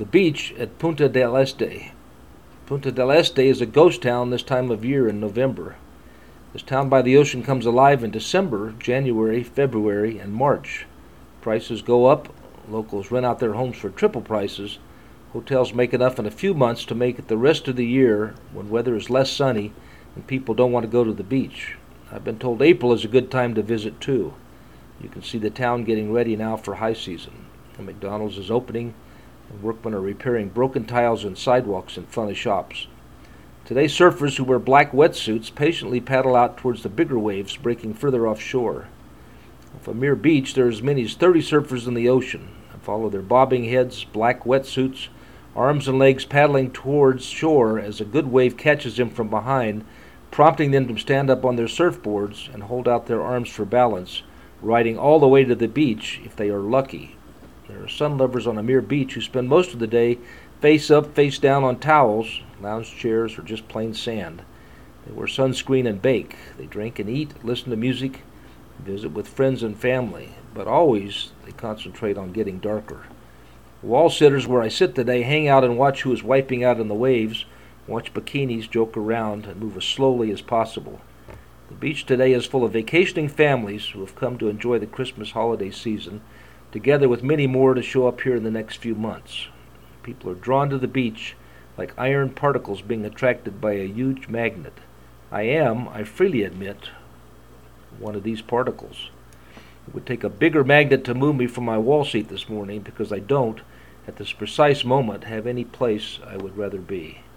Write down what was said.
The beach at Punta del Este. Punta del Este is a ghost town this time of year in November. This town by the ocean comes alive in December, January, February, and March. Prices go up. Locals rent out their homes for triple prices. Hotels make enough in a few months to make it the rest of the year when weather is less sunny and people don't want to go to the beach. I've been told April is a good time to visit too. You can see the town getting ready now for high season. The McDonald's is opening, and workmen are repairing broken tiles and sidewalks in front of shops. Today, surfers who wear black wetsuits patiently paddle out towards the bigger waves breaking further offshore. Off a mere beach, there are as many as 30 surfers in the ocean. I follow their bobbing heads, black wetsuits, arms and legs paddling towards shore as a good wave catches them from behind, prompting them to stand up on their surfboards and hold out their arms for balance, riding all the way to the beach if they are lucky. There are sun lovers on a mere beach who spend most of the day face up, face down on towels, lounge chairs, or just plain sand. They wear sunscreen and bake. They drink and eat, listen to music, visit with friends and family, but always they concentrate on getting darker. Wall sitters where I sit today hang out and watch who is wiping out in the waves, watch bikinis joke around, and move as slowly as possible. The beach today is full of vacationing families who have come to enjoy the Christmas holiday season, together with many more to show up here in the next few months. People are drawn to the beach like iron particles being attracted by a huge magnet. I freely admit, one of these particles. It would take a bigger magnet to move me from my wall seat this morning because I don't, at this precise moment, have any place I would rather be.